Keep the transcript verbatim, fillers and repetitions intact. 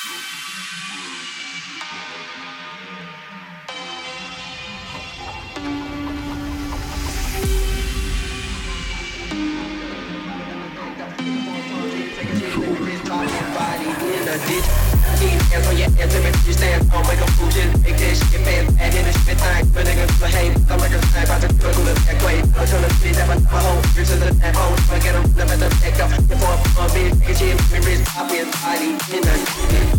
Hands on your ass, let me see you stand on, make a fool, just make that shit fast. Add in the shit thing, but niggas behave. I'm like a snipe, about to do it, look that way. I'm trying to see that my whole years to the damn hole. I get them, never the back up. Before I'm a bitch, nigga, shit, me rich, I be a body in the